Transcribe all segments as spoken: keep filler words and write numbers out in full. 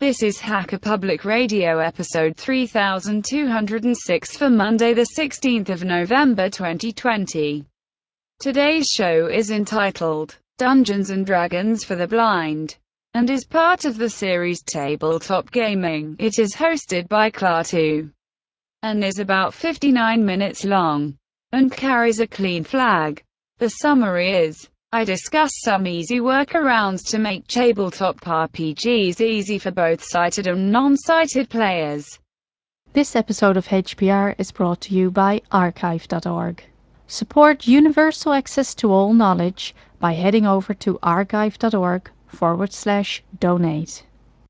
This is Hacker Public Radio episode three thousand two hundred six for Monday the sixteenth of November twenty twenty. Today's show is entitled Dungeons and Dragons for the Blind and is part of the series Tabletop Gaming. It is hosted by Klaatu and is about fifty-nine minutes long and carries a clean flag. The summary is: I discuss some easy workarounds to make tabletop R P Gs easy for both sighted and non-sighted players. This episode of H P R is brought to you by archive dot org. Support universal access to all knowledge by heading over to archive dot org forward slash donate.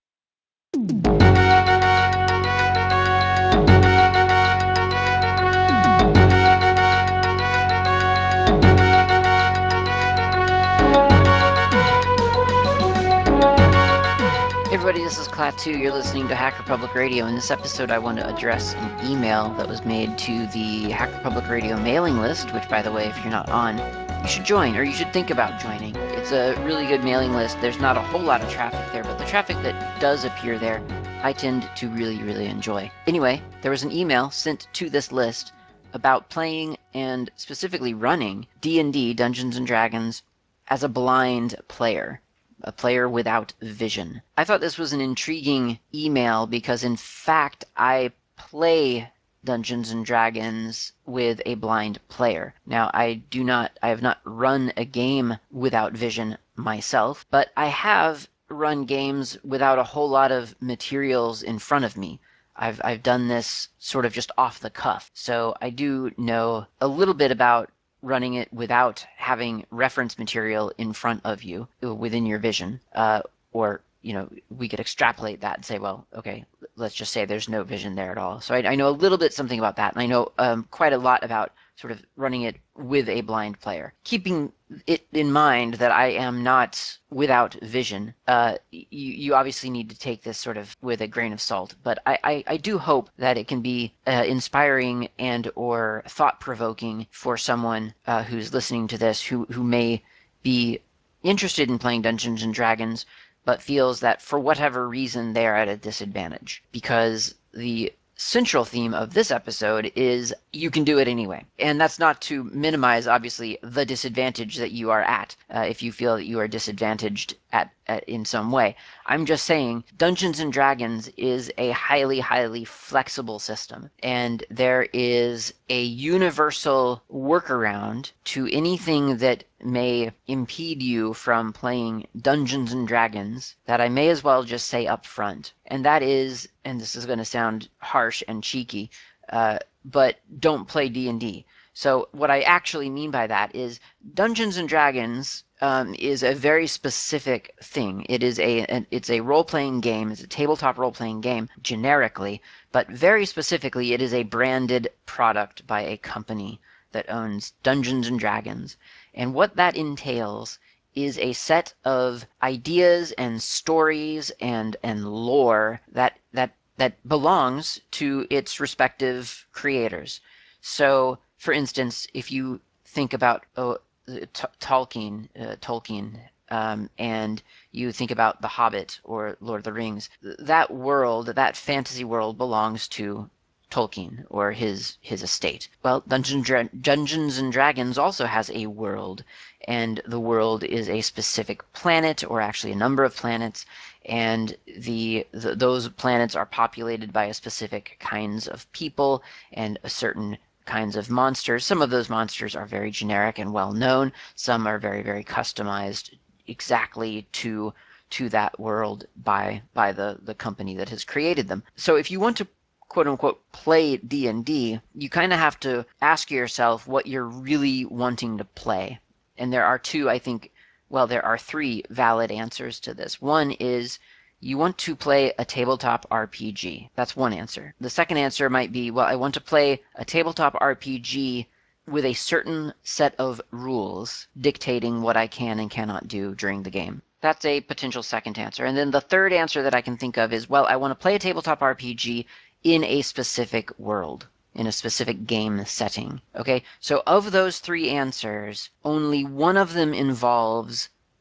Hey everybody, this is Klaatu. You're listening to Hacker Public Radio. In this episode, I want to address an email that was made to the Hacker Public Radio mailing list, which, by the way, if you're not on, you should join, or you should think about joining. It's a really good mailing list. There's not a whole lot of traffic there, but the traffic that does appear there, I tend to really, really enjoy. Anyway, there was an email sent to this list about playing and specifically running D and D, Dungeons and Dragons, as a blind player. A player without vision. I thought this was an intriguing email because, in fact, I play Dungeons and Dragons with a blind player. Now, I do not, I have not run a game without vision myself, but I have run games without a whole lot of materials in front of me. I've, I've done this sort of just off the cuff. So I do know a little bit about running it without having reference material in front of you within your vision, uh, or you know, we could extrapolate that and say, well, okay, let's just say there's no vision there at all. So I, I know a little bit something about that, and I know um, quite a lot about sort of running it with a blind player. Keeping it in mind that I am not without vision, uh, you, you obviously need to take this sort of with a grain of salt, but I, I, I do hope that it can be uh, inspiring and or thought-provoking for someone uh, who's listening to this who, who may be interested in playing Dungeons and Dragons, but feels that for whatever reason they are at a disadvantage. Because the central theme of this episode is you can do it anyway. And that's not to minimize, obviously, the disadvantage that you are at, uh, if you feel that you are disadvantaged at, at in some way. I'm just saying Dungeons and Dragons is a highly, highly flexible system, and there is a universal workaround to anything that may impede you from playing Dungeons and Dragons that I may as well just say up front. And that is, and this is going to sound harsh and cheeky, uh, but don't play D and D. So what I actually mean by that is Dungeons and Dragons um, is a very specific thing. It is a an, it's a role-playing game. It's a tabletop role-playing game generically, but very specifically, it is a branded product by a company that owns Dungeons and Dragons. And what that entails is a set of ideas and stories and and lore that that that belongs to its respective creators. So, for instance, if you think about oh, T- Tolkien, uh, Tolkien, um, and you think about The Hobbit or Lord of the Rings, that world, that fantasy world, belongs to Tolkien or his his estate. Well, Dungeons, Dra- Dungeons and Dragons also has a world, and the world is a specific planet, or actually a number of planets, and the, the those planets are populated by a specific kinds of people and a certain kinds of monsters. Some of those monsters are very generic and well known. Some are very, very customized exactly to to that world by by the the company that has created them. So if you want to quote unquote play D and D, you kind of have to ask yourself what you're really wanting to play. And there are two, I think, well, there are three valid answers to this. One is you want to play a tabletop R P G. That's one answer. The second answer might be, well, I want to play a tabletop R P G with a certain set of rules dictating what I can and cannot do during the game. That's a potential second answer. And then the third answer that I can think of is, well, I want to play a tabletop R P G in a specific world, in a specific game setting. Okay, so of those three answers, only one of them involves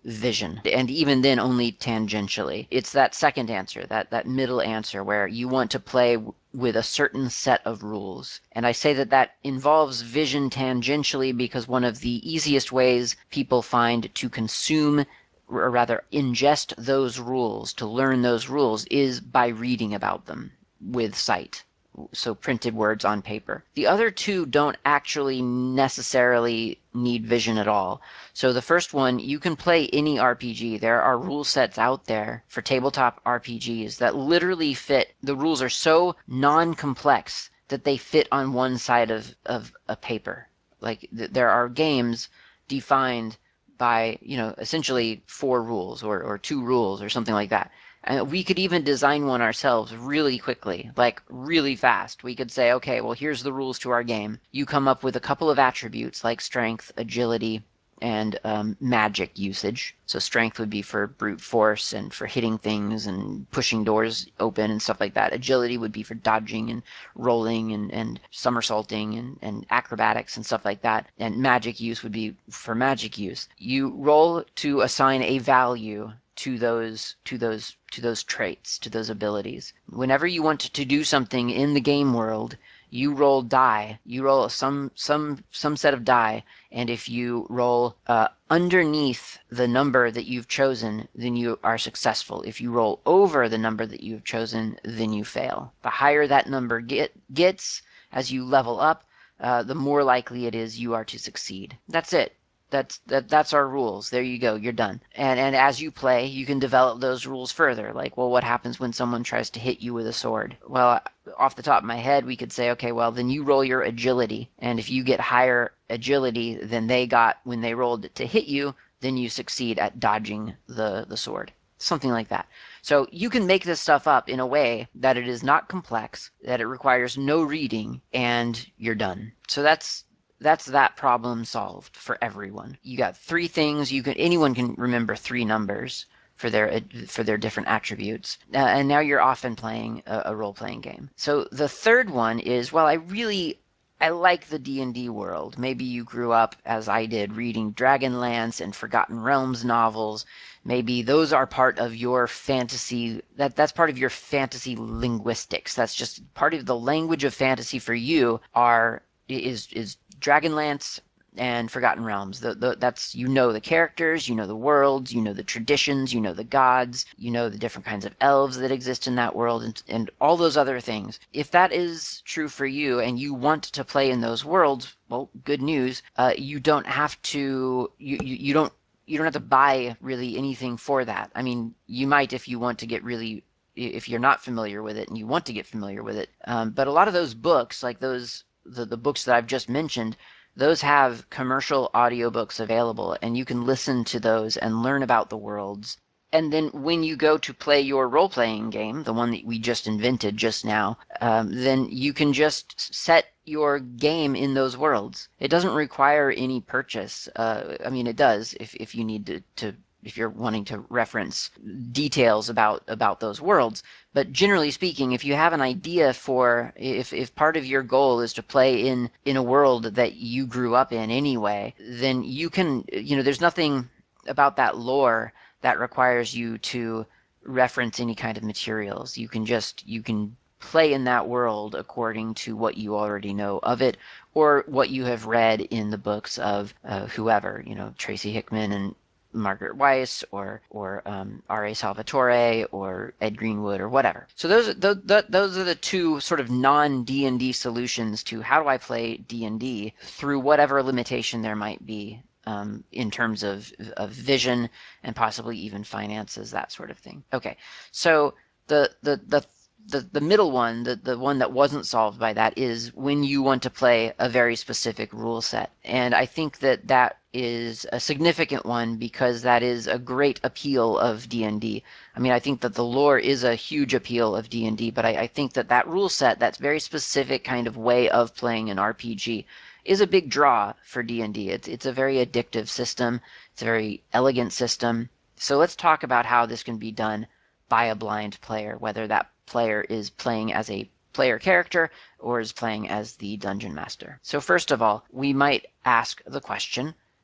vision, and even then only tangentially. It's that second answer, that, that middle answer where you want to play with a certain set of rules. And I say that that involves vision tangentially because one of the easiest ways people find to consume, or rather ingest those rules, to learn those rules, is by reading about them with sight. So printed words on paper. The other two don't actually necessarily need vision at all. So the first one, you can play any R P G. There are rule sets out there for tabletop R P Gs that literally fit. The rules are so non-complex that they fit on one side of, of a paper. Like th- there are games defined by, you know, essentially four rules or, or two rules or something like that. And we could even design one ourselves really quickly, like really fast. We could say, okay, well, here's the rules to our game. You come up with a couple of attributes like strength, agility, and um, magic usage. So strength would be for brute force and for hitting things and pushing doors open and stuff like that. Agility would be for dodging and rolling and, and somersaulting and, and acrobatics and stuff like that. And magic use would be for magic use. You roll to assign a value to those to those to those traits, to those abilities. Whenever you want to do something in the game world, you roll die. You roll some some some set of die, and if you roll uh, underneath the number that you've chosen, then you are successful. If you roll over the number that you've chosen, then you fail. The higher that number get gets as you level up, uh, the more likely it is you are to succeed. That's it. That's that, that's our rules. There you go. You're done. And and as you play, you can develop those rules further. Like, well, what happens when someone tries to hit you with a sword? Well, off the top of my head, we could say, okay, well, then you roll your agility, and if you get higher agility than they got when they rolled to hit you, then you succeed at dodging the the sword. Something like that. So you can make this stuff up in a way that it is not complex, that it requires no reading, and you're done. So that's that's that problem solved for everyone. You got three things. You can anyone can remember three numbers for their for their different attributes, uh, and now you're off and playing a, a role-playing game. So the third one is, well, I really I like the D and D world. Maybe you grew up, as I did, reading Dragonlance and Forgotten Realms novels. Maybe those are part of your fantasy, that that's part of your fantasy linguistics. That's just part of the language of fantasy for you are is is Dragonlance and Forgotten Realms. The, the, that's you know the characters, you know the worlds, you know the traditions, you know the gods, you know the different kinds of elves that exist in that world, and, and all those other things. If that is true for you and you want to play in those worlds, well, good news. Uh, you don't have to. You, you you don't you don't have to buy really anything for that. I mean, you might if you want to get really if you're not familiar with it and you want to get familiar with it. Um, but a lot of those books, like those the, the books that I've just mentioned, those have commercial audiobooks available, and you can listen to those and learn about the worlds. And then when you go to play your role-playing game, the one that we just invented just now, um, then you can just set your game in those worlds. It doesn't require any purchase. Uh, I mean, it does if, if you need to, to if you're wanting to reference details about about those worlds. But generally speaking, if you have an idea for if if part of your goal is to play in in a world that you grew up in anyway, then you can, you know, there's nothing about that lore that requires you to reference any kind of materials. You can just you can play in that world according to what you already know of it, or what you have read in the books of uh, whoever, you know, Tracy Hickman and Margaret Weiss, or or um, R A. Salvatore, or Ed Greenwood, or whatever. So those those, those are the two sort of non-D and D solutions to how do I play D and D through whatever limitation there might be um, in terms of of vision and possibly even finances, that sort of thing. Okay, so the the the the, the middle one, the, the one that wasn't solved by that, is when you want to play a very specific rule set. And I think that that is a significant one because that is a great appeal of D and D. I mean, I think that the lore is a huge appeal of D and D, but I, I think that that rule set, that very specific kind of way of playing an R P G, is a big draw for D and D. It's, it's a very addictive system. It's a very elegant system. So let's talk about how this can be done by a blind player, whether that player is playing as a player character or is playing as the dungeon master. So first of all, we might ask the question,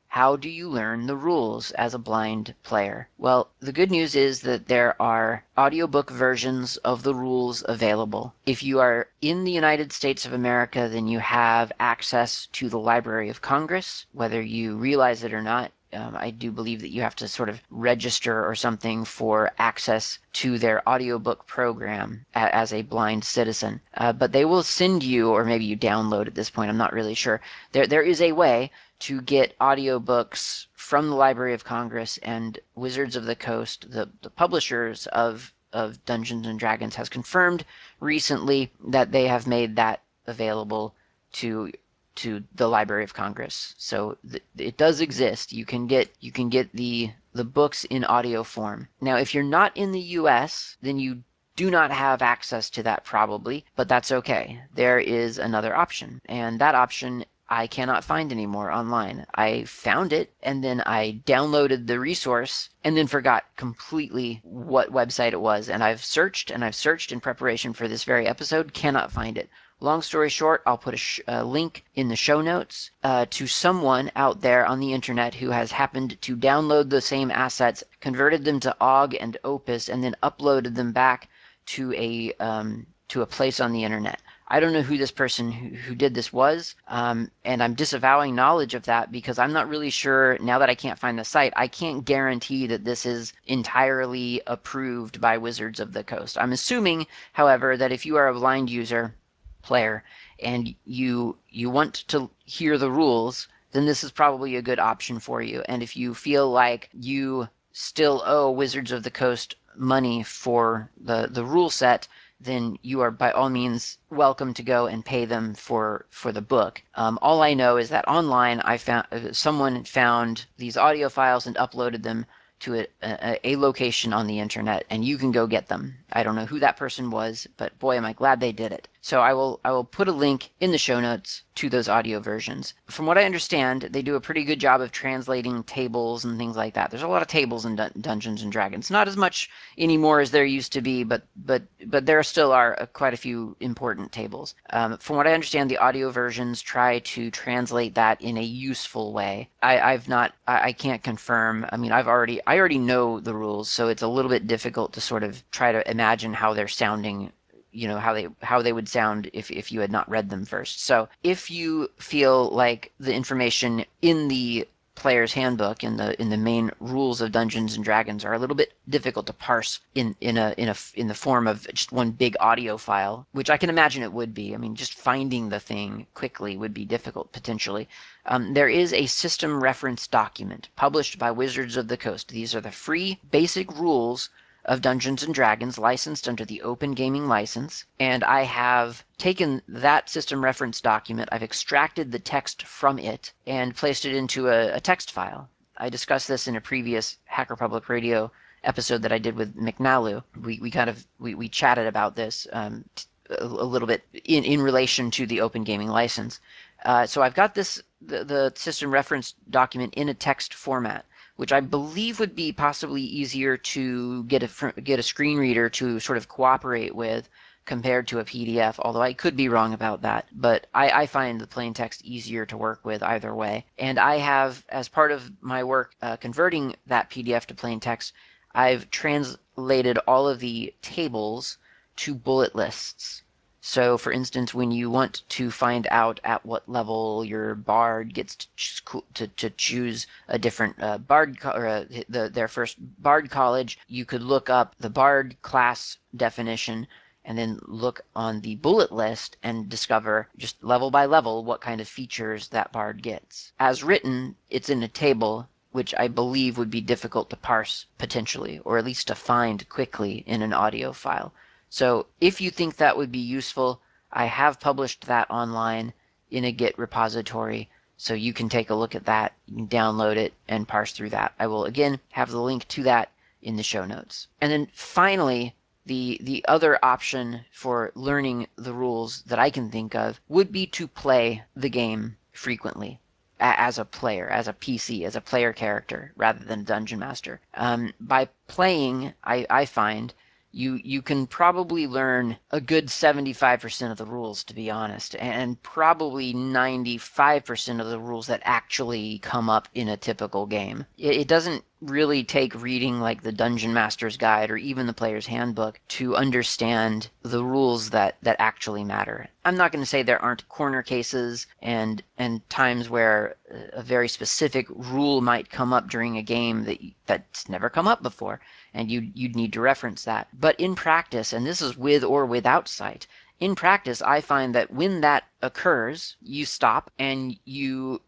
How do you learn the rules as a blind player? Well, the good news is that there are audiobook versions of the rules available. If you are in the United States of America, then you have access to the Library of Congress, whether you realize it or not. Um, I do believe that you have to sort of register or something for access to their audiobook program a- as a blind citizen. Uh, but they will send you, or maybe you download at this point, I'm not really sure. There, there is a way to get audiobooks from the Library of Congress, and Wizards of the Coast, the, the publishers of, of Dungeons and Dragons, has confirmed recently that they have made that available to to the Library of Congress. So th- it does exist. You can get you can get the the books in audio form. Now, if you're not in the U S, then you do not have access to that probably, but that's okay. There is another option, and that option I cannot find anymore online. I found it, and then I downloaded the resource, and then forgot completely what website it was. And I've searched and I've searched in preparation for this very episode, cannot find it. Long story short, I'll put a, sh- a link in the show notes uh, to someone out there on the internet who has happened to download the same assets, converted them to O G and Opus, and then uploaded them back to a um, to a place on the internet. I don't know who this person who, who did this was, um, and I'm disavowing knowledge of that because I'm not really sure, now that I can't find the site, I can't guarantee that this is entirely approved by Wizards of the Coast. I'm assuming, however, that if you are a blind user, player, and you you want to hear the rules, then this is probably a good option for you. And if you feel like you still owe Wizards of the Coast money for the, the rule set, then you are by all means welcome to go and pay them for for the book. Um, all I know is that online, I found uh, someone found these audio files and uploaded them to a, a, a location on the internet, and you can go get them. I don't know who that person was, but boy, am I glad they did it. So I will I will put a link in the show notes to those audio versions. From what I understand, they do a pretty good job of translating tables and things like that. There's a lot of tables in Dun- Dungeons and Dragons. Not as much anymore as there used to be, but but but there still are uh, quite a few important tables. Um, from what I understand, the audio versions try to translate that in a useful way. I, I've not, I, I can't confirm. I mean, I've already, I already know the rules, so it's a little bit difficult to sort of try to imagine how they're sounding, you know, how they how they would sound if, if you had not read them first. So if you feel like the information in the player's handbook in the in the main rules of Dungeons and Dragons are a little bit difficult to parse in in a in a in the form of just one big audio file, which I can imagine it would be. I mean, just finding the thing quickly would be difficult potentially. Um, there is a system reference document published by Wizards of the Coast. These are the free basic rules of Dungeons and Dragons, licensed under the Open Gaming License, and I have taken that system reference document, I've extracted the text from it, and placed it into a, a text file. I discussed this in a previous Hacker Public Radio episode that I did with McNaloo. We, we kind of we, we chatted about this um, a, a little bit in, in relation to the Open Gaming License. Uh, so I've got this the, the system reference document in a text format, which I believe would be possibly easier to get a get a screen reader to sort of cooperate with compared to a P D F, although I could be wrong about that. But I, I find the plain text easier to work with either way. And I have, as part of my work uh, converting that P D F to plain text, I've translated all of the tables to bullet lists. So, for instance, when you want to find out at what level your bard gets to choose, to, to choose a different uh, bard or uh, the, their first bard college, you could look up the bard class definition and then look on the bullet list and discover just level by level what kind of features that bard gets. As written, it's in a table, which I believe would be difficult to parse potentially, or at least to find quickly in an audio file. So if you think that would be useful, I have published that online in a Git repository, so you can take a look at that, you can download it and parse through that. I will again have the link to that in the show notes. And then finally, the the other option for learning the rules that I can think of would be to play the game frequently as a player, as a P C, as a player character, rather than a dungeon master. Um, by playing, I, I find you you can probably learn a good seventy-five percent of the rules, to be honest, and probably ninety-five percent of the rules that actually come up in a typical game. It, it doesn't really take reading like the Dungeon Master's Guide or even the Player's Handbook to understand the rules that, that actually matter. I'm not going to say there aren't corner cases and and times where a very specific rule might come up during a game that that's never come up before, and you you'd need to reference that. But in practice, and this is with or without sight, in practice, I find that when that occurs, you stop and you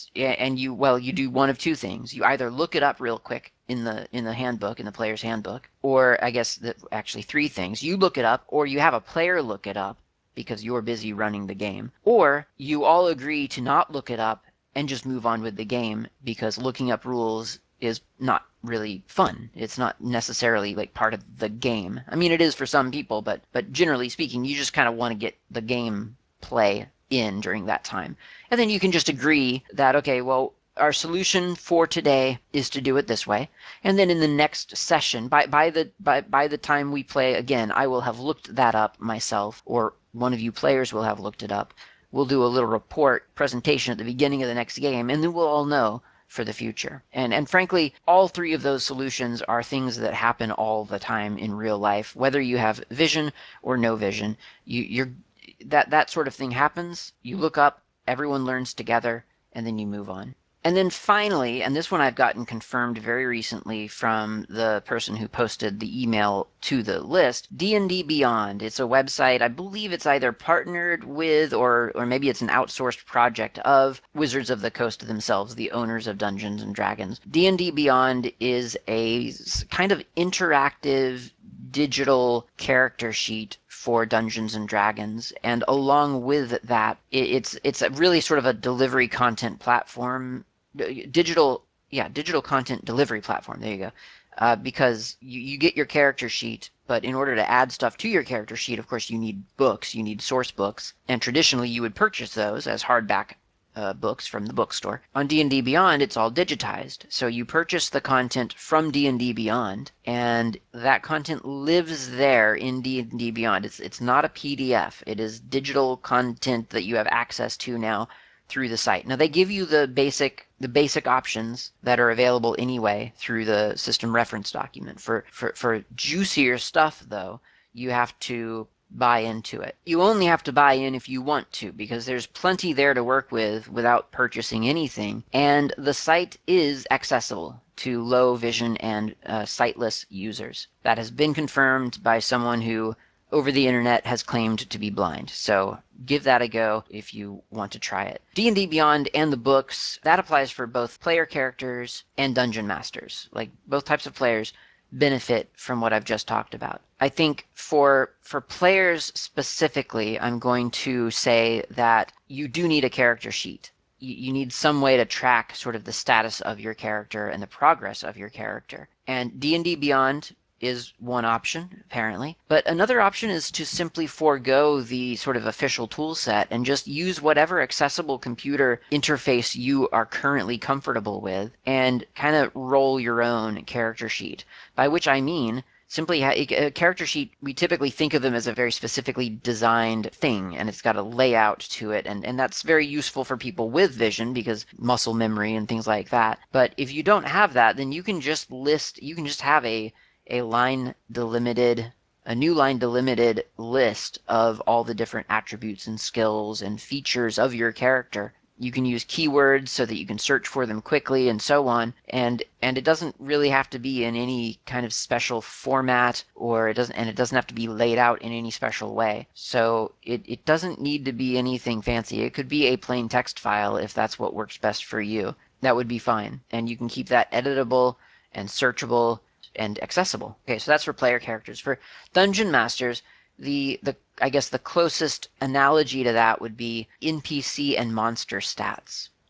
and you well you do one of two things. You either look it up real quick in the in the handbook, in the player's handbook, or I guess the, actually three things. You look it up, or you have a player look it up because you're busy running the game, or you all agree to not look it up and just move on with the game because looking up rules is not really fun. It's not necessarily like part of the game. I mean, it is for some people, but but generally speaking, you just kind of want to get the game play in during that time. And then you can just agree that, okay, well, our solution for today is to do it this way. And then in the next session, by, by the by, by the time we play again, I will have looked that up myself, or one of you players will have looked it up. We'll do a little report presentation at the beginning of the next game, and then we'll all know for the future. And and frankly, all three of those solutions are things that happen all the time in real life, whether you have vision or no vision. You, you're that that sort of thing happens. You look up, everyone learns together, and then you move on. And then finally, and this one I've gotten confirmed very recently from the person who posted the email to the list, D and D Beyond. It's a website, I believe it's either partnered with or or maybe it's an outsourced project of Wizards of the Coast themselves, the owners of Dungeons and Dragons. D and D Beyond is a kind of interactive digital character sheet for Dungeons and Dragons, and along with that, it's it's a really sort of a delivery content platform, digital yeah digital content delivery platform. There you go. Uh, because you, you get your character sheet, but in order to add stuff to your character sheet, of course, you need books, you need source books, and traditionally you would purchase those as hardback Uh, books from the bookstore. On D and D Beyond, it's all digitized. So you purchase the content from D and D Beyond, and that content lives there in D and D Beyond. It's it's not a P D F. It is digital content that you have access to now through the site. Now they give you the basic the basic options that are available anyway through the system reference document. For for for juicier stuff though, you have to buy into it. You only have to buy in if you want to, because there's plenty there to work with without purchasing anything, and the site is accessible to low vision and uh, sightless users. That has been confirmed by someone who over the internet has claimed to be blind. So give that a go if you want to try it. D and D Beyond and the books, that applies for both player characters and dungeon masters. Like both types of players benefit from what I've just talked about. I think for for players specifically, I'm going to say that you do need a character sheet. You, you need some way to track sort of the status of your character and the progress of your character. And D and D Beyond is one option, apparently. But another option is to simply forego the sort of official tool set and just use whatever accessible computer interface you are currently comfortable with and kind of roll your own character sheet. By which I mean, simply a character sheet, we typically think of them as a very specifically designed thing, and it's got a layout to it, and, and that's very useful for people with vision because muscle memory and things like that. But if you don't have that, then you can just list, you can just have a a line delimited, a new line delimited list of all the different attributes and skills and features of your character. You can use keywords so that you can search for them quickly and so on. And and it doesn't really have to be in any kind of special format, or it doesn't and it doesn't have to be laid out in any special way. So it, it doesn't need to be anything fancy. It could be a plain text file if that's what works best for you. That would be fine. And you can keep that editable and searchable and accessible. Okay, so that's for player characters. For dungeon masters, the the I guess the closest analogy to that would be N P C and monster stats.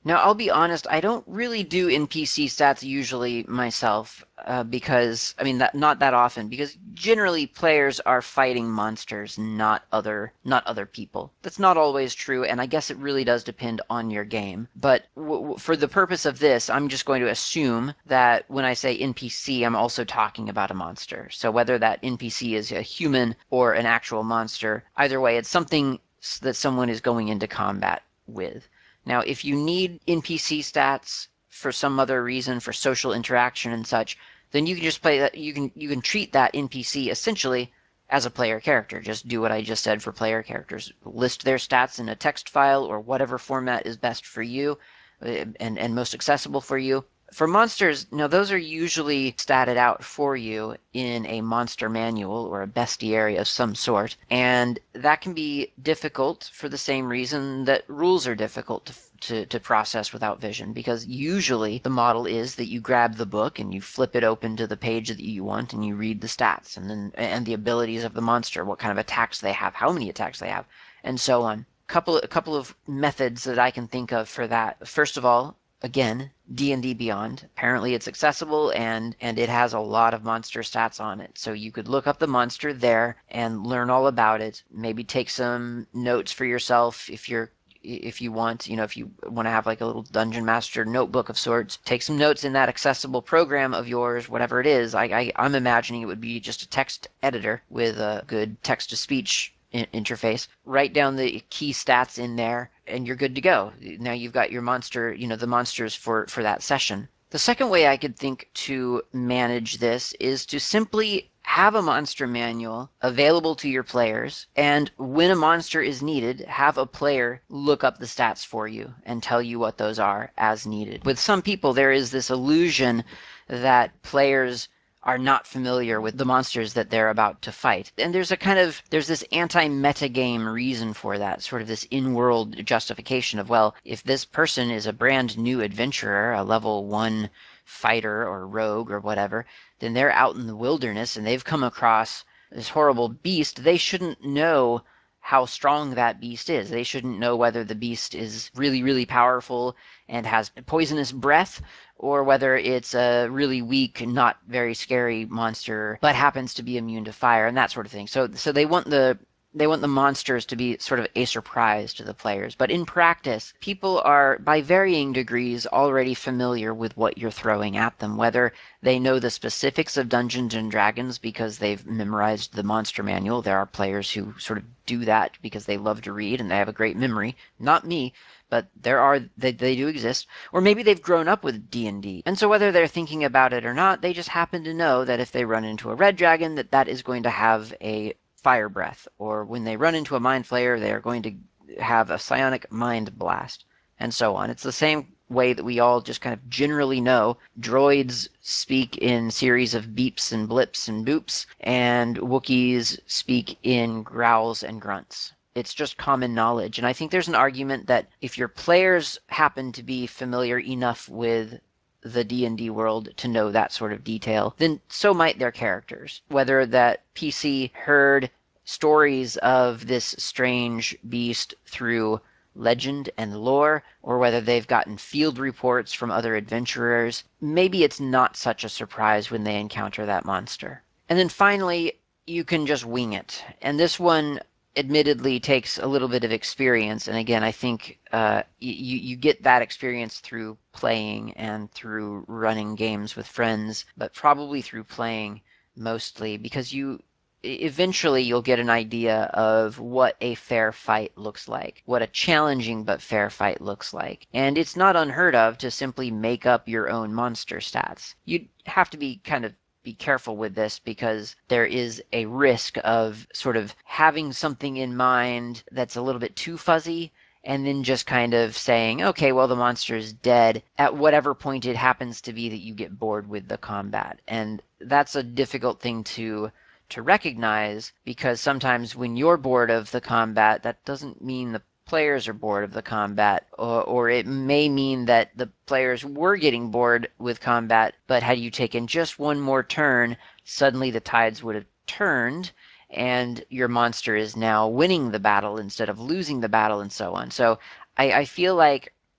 Now, I'll be honest, I don't really do N P C stats usually myself, uh, because, I mean, that not that often, because generally players are fighting monsters, not other not other people. That's not always true, and I guess it really does depend on your game. But w w for the purpose of this, I'm just going to assume that when I say N P C, I'm also talking about a monster. So whether that N P C is a human or an actual monster, either way, it's something that someone is going into combat with. Now, if you need N P C stats for some other reason, for social interaction and such, then you can just play that. You can you can treat that N P C essentially as a player character. Just do what I just said for player characters. List their stats in a text file or whatever format is best for you and, and most accessible for you. For monsters, now those are usually statted out for you in a monster manual or a bestiary of some sort, and that can be difficult for the same reason that rules are difficult to, to, to process without vision, because usually the model is that you grab the book and you flip it open to the page that you want and you read the stats and then and the abilities of the monster, what kind of attacks they have, how many attacks they have, and so on. Couple a couple of methods that I can think of for that. First of all, again, D and D Beyond. Apparently it's accessible and and it has a lot of monster stats on it. So you could look up the monster there and learn all about it. Maybe take some notes for yourself if you're if you want, you know, if you want to have like a little dungeon master notebook of sorts, take some notes in that accessible program of yours, whatever it is. I, I I'm imagining it would be just a text editor with a good text to speech interface. Write down the key stats in there and you're good to go. Now you've got your monster, you know, the monsters for for that session. The second way I could think to manage this is to simply have a monster manual available to your players, and when a monster is needed, have a player look up the stats for you and tell you what those are as needed. With some people, there is this illusion that players are not familiar with the monsters that they're about to fight. And there's a kind of, there's this anti-metagame reason for that, sort of this in-world justification of, well, if this person is a brand new adventurer, a level one fighter or rogue or whatever, then they're out in the wilderness and they've come across this horrible beast. They shouldn't know how strong that beast is. They shouldn't know whether the beast is really, really powerful and has poisonous breath, or whether it's a really weak, not very scary monster, but happens to be immune to fire and that sort of thing. So, so they want the they want the monsters to be sort of a surprise to the players. But in practice, people are, by varying degrees, already familiar with what you're throwing at them, whether they know the specifics of Dungeons and Dragons because they've memorized the monster manual. There are players who sort of do that because they love to read and they have a great memory. Not me, but there are, they, they do exist. Or maybe they've grown up with D and D. And so whether they're thinking about it or not, they just happen to know that if they run into a red dragon, that that is going to have a fire breath. Or when they run into a mind flayer, they are going to have a psionic mind blast, and so on. It's the same way that we all just kind of generally know droids speak in series of beeps and blips and boops, and Wookiees speak in growls and grunts. It's just common knowledge. And I think there's an argument that if your players happen to be familiar enough with the D and D world to know that sort of detail, then so might their characters. Whether that P C heard stories of this strange beast through legend and lore, or whether they've gotten field reports from other adventurers, maybe it's not such a surprise when they encounter that monster. And then finally, you can just wing it. And this one admittedly takes a little bit of experience, and again, I think uh, you, you get that experience through playing and through running games with friends, but probably through playing mostly, because you eventually you'll get an idea of what a fair fight looks like, what a challenging but fair fight looks like. And it's not unheard of to simply make up your own monster stats. You'd have to be kind of be careful with this because there is a risk of sort of having something in mind that's a little bit too fuzzy and then just kind of saying, okay, well, the monster is dead at whatever point it happens to be that you get bored with the combat. And that's a difficult thing to to recognize, because sometimes when you're bored of the combat, that doesn't mean the players are bored of the combat, or, or it may mean that the players were getting bored with combat, but had you taken just one more turn, suddenly the tides would have turned, and your monster is now winning the battle instead of losing the battle, and so on. So I, I feel like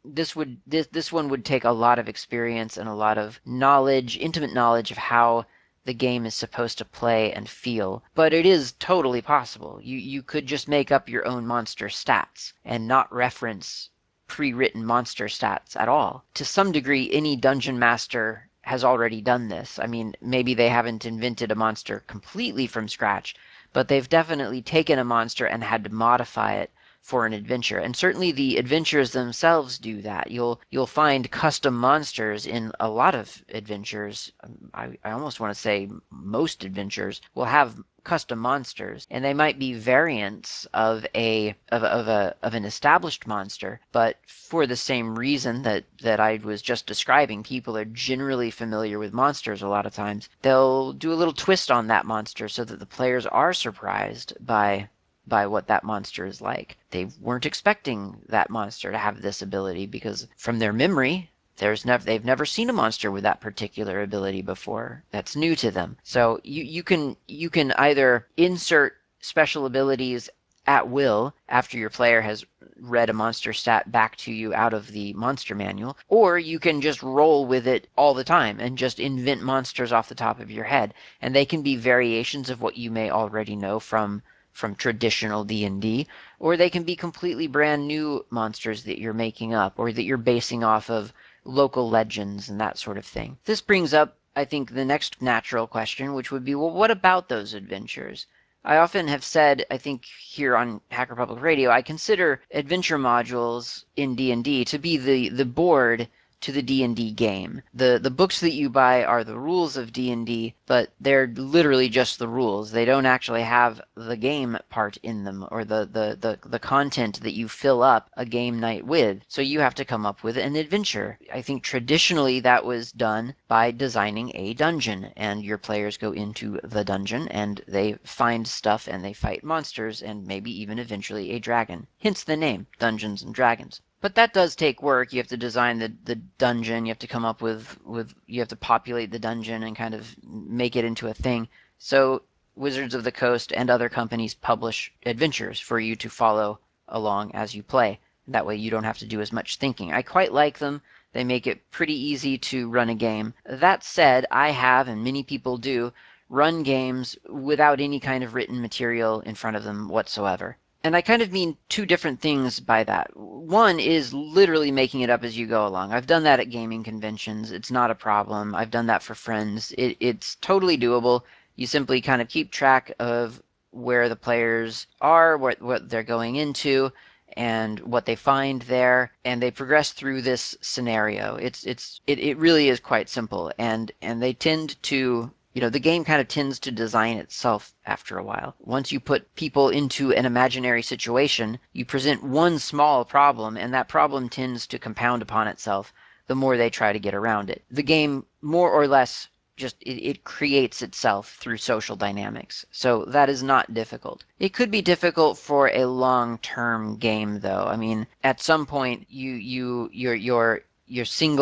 this would this this one would take a lot of experience and a lot of knowledge, intimate knowledge of how the game is supposed to play and feel. But it is totally possible. You you could just make up your own monster stats and not reference pre-written monster stats at all. To some degree, any dungeon master has already done this. I mean, maybe they haven't invented a monster completely from scratch, but they've definitely taken a monster and had to modify it for an adventure. And certainly the adventures themselves do that. You'll you'll find custom monsters in a lot of adventures. I, I almost want to say most adventures will have custom monsters, and they might be variants of a of, of a of an established monster, but for the same reason that that I was just describing, people are generally familiar with monsters a lot of times. They'll do a little twist on that monster so that the players are surprised by by what that monster is like. They weren't expecting that monster to have this ability because from their memory, there's never they've never seen a monster with that particular ability before. That's new to them. So you, you can you can either insert special abilities at will after your player has read a monster stat back to you out of the monster manual, or you can just roll with it all the time and just invent monsters off the top of your head. And they can be variations of what you may already know from from traditional D and D, or they can be completely brand new monsters that you're making up or that you're basing off of local legends and that sort of thing. This brings up, I think, the next natural question, which would be, well, what about those adventures? I often have said, I think here on Hacker Public Radio, I consider adventure modules in D and D to be the, the board to the D and D game. The the books that you buy are the rules of D and D, but they're literally just the rules. They don't actually have the game part in them or the, the, the, the content that you fill up a game night with. So you have to come up with an adventure. I think traditionally that was done by designing a dungeon, and your players go into the dungeon and they find stuff and they fight monsters and maybe even eventually a dragon. Hence the name, Dungeons and Dragons. But that does take work. You have to design the, the dungeon. You have to come up with, with, you have to populate the dungeon and kind of make it into a thing. So Wizards of the Coast and other companies publish adventures for you to follow along as you play. That way you don't have to do as much thinking. I quite like them. They make it pretty easy to run a game. That said, I have, and many people do, run games without any kind of written material in front of them whatsoever. And I kind of mean two different things by that. One is literally making it up as you go along. I've done that at gaming conventions. It's not a problem. I've done that for friends. It, it's totally doable. You simply kind of keep track of where the players are, what, what they're going into, and what they find there, and they progress through this scenario. It's it's it, it really is quite simple, and and they tend to, you know, the game kind of tends to design itself after a while. Once you put people into an imaginary situation, you present one small problem, and that problem tends to compound upon itself the more they try to get around it. The game more or less just it, it creates itself through social dynamics. So that is not difficult. It could be difficult for a long-term game though. I mean, at some point you you your your your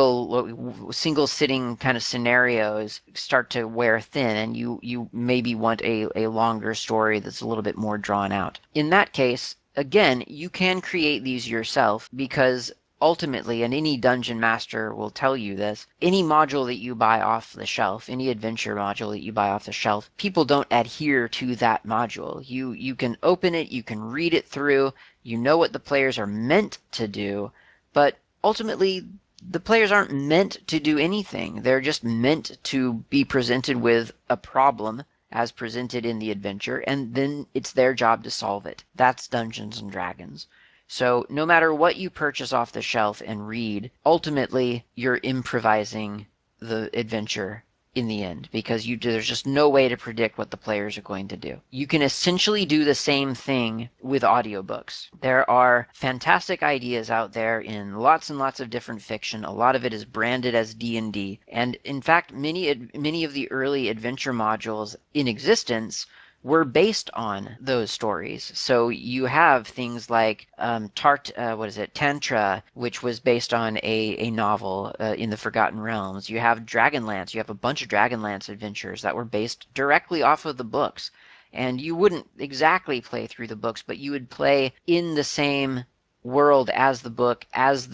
single single sitting kind of scenarios start to wear thin, and you you maybe want a, a longer story that's a little bit more drawn out. In that case, again, you can create these yourself, because ultimately, and any dungeon master will tell you this, any module that you buy off the shelf, any adventure module that you buy off the shelf, people don't adhere to that module. You you can open it, you can read it through, you know what the players are meant to do, but ultimately the players aren't meant to do anything. They're just meant to be presented with a problem as presented in the adventure, and then it's their job to solve it. That's Dungeons and Dragons. So no matter what you purchase off the shelf and read, ultimately you're improvising the adventure in the end, because you there's just no way to predict what the players are going to do. You can essentially do the same thing with audiobooks. There are fantastic ideas out there in lots and lots of different fiction. A lot of it is branded as D and D, and in fact, many many of the early adventure modules in existence were based on those stories. So you have things like um, Tart, uh, what is it, Tantra, which was based on a, a novel uh, in the Forgotten Realms. You have Dragonlance. You have a bunch of Dragonlance adventures that were based directly off of the books. And you wouldn't exactly play through the books, but you would play in the same world as the book, as the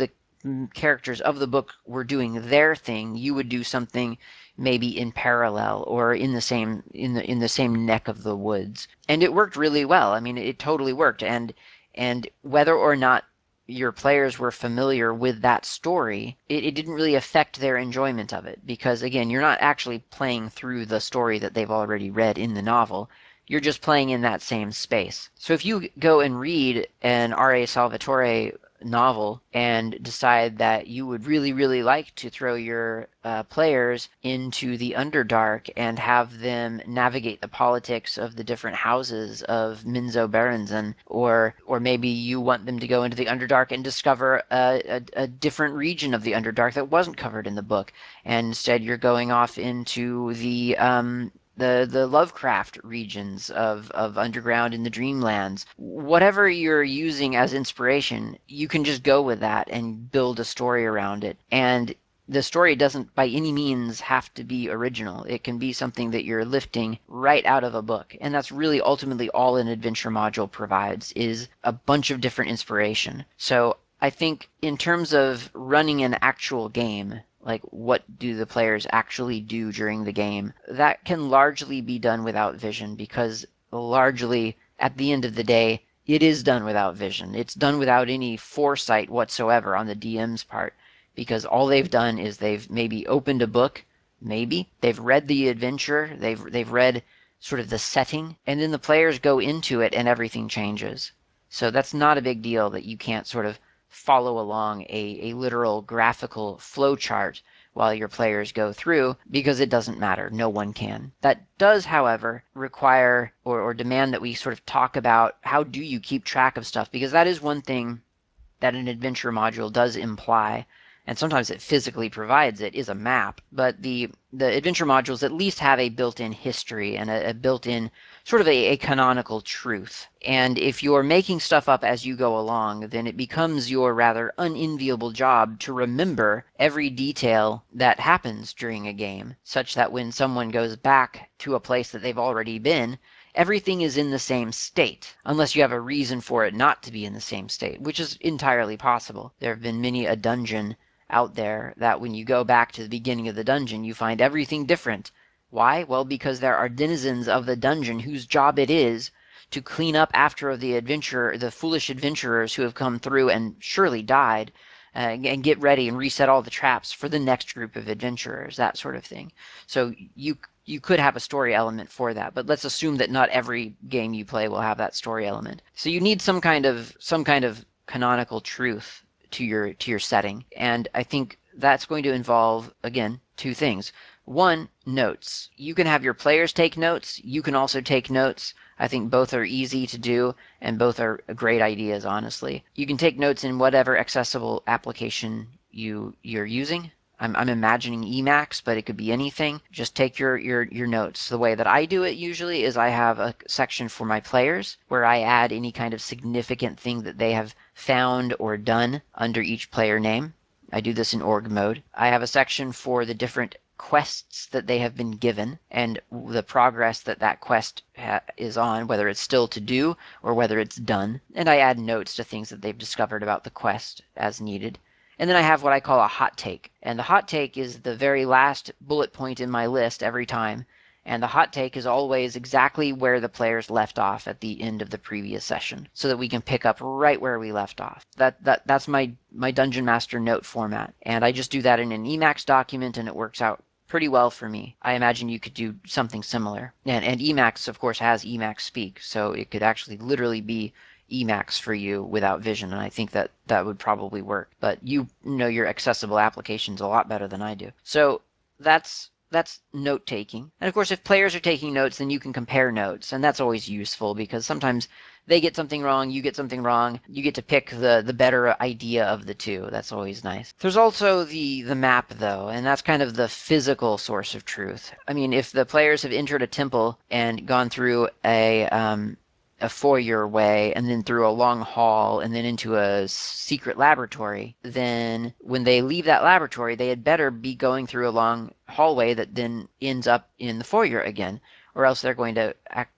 characters of the book were doing their thing, you would do something maybe in parallel or in the same in the in the same neck of the woods. And it worked really well. I mean, it totally worked. And and whether or not your players were familiar with that story, it, it didn't really affect their enjoyment of it. Because again, you're not actually playing through the story that they've already read in the novel. You're just playing in that same space. So if you go and read an R A Salvatore novel and decide that you would really, really like to throw your uh, players into the Underdark and have them navigate the politics of the different houses of Minzo Berenzon, or or maybe you want them to go into the Underdark and discover a, a, a different region of the Underdark that wasn't covered in the book, and instead you're going off into the um, the the Lovecraft regions of, of underground in the Dreamlands. Whatever you're using as inspiration, you can just go with that and build a story around it. And the story doesn't by any means have to be original. It can be something that you're lifting right out of a book. And that's really ultimately all an adventure module provides, is a bunch of different inspiration. So I think in terms of running an actual game, like what do the players actually do during the game, that can largely be done without vision, because largely at the end of the day, it is done without vision. It's done without any foresight whatsoever on the D M's part, because all they've done is they've maybe opened a book, maybe they've read the adventure, they've they've read sort of the setting, and then the players go into it and everything changes. So that's not a big deal that you can't sort of follow along a, a literal graphical flowchart while your players go through, because it doesn't matter. No one can. That does, however, require or, or demand that we sort of talk about how do you keep track of stuff, because that is one thing that an adventure module does imply, and sometimes it physically provides it, is a map. But the the adventure modules at least have a built-in history and a, a built-in sort of a, a canonical truth. And if you're making stuff up as you go along, then it becomes your rather unenviable job to remember every detail that happens during a game, such that when someone goes back to a place that they've already been, everything is in the same state, unless you have a reason for it not to be in the same state, which is entirely possible. There have been many a dungeon out there that when you go back to the beginning of the dungeon, you find everything different. Why? Well, because there are denizens of the dungeon whose job it is to clean up after the adventurer, the foolish adventurers who have come through and surely died, uh, and get ready and reset all the traps for the next group of adventurers, that sort of thing. So you you could have a story element for that, but let's assume that not every game you play will have that story element. So you need some kind of some kind of canonical truth to your to your setting, and I think that's going to involve, again, two things. One, notes. You can have your players take notes. You can also take notes. I think both are easy to do, and both are great ideas, honestly. You can take notes in whatever accessible application you you're using. I'm, I'm imagining Emacs, but it could be anything. Just take your, your, your notes. The way that I do it usually is I have a section for my players where I add any kind of significant thing that they have found or done under each player name. I do this in org mode. I have a section for the different quests that they have been given and the progress that that quest ha- is on, whether it's still to do or whether it's done. And I add notes to things that they've discovered about the quest as needed. And then I have what I call a hot take. And the hot take is the very last bullet point in my list every time. And the hot take is always exactly where the players left off at the end of the previous session, so that we can pick up right where we left off. That that that's my, my Dungeon Master note format. And I just do that in an Emacs document, and it works out pretty well for me. I imagine you could do something similar. And, and Emacs, of course, has Emacs Speak, so it could actually literally be Emacs for you without vision, and I think that that would probably work. But you know your accessible applications a lot better than I do. So that's that's note taking. And of course, if players are taking notes, then you can compare notes, and that's always useful because sometimes they get something wrong, you get something wrong, you get to pick the the better idea of the two. That's always nice. There's also the the map though, and that's kind of the physical source of truth. I mean, if the players have entered a temple and gone through a um, a foyer way and then through a long hall and then into a secret laboratory, then when they leave that laboratory, they had better be going through a long hallway that then ends up in the foyer again, or else they're going to act,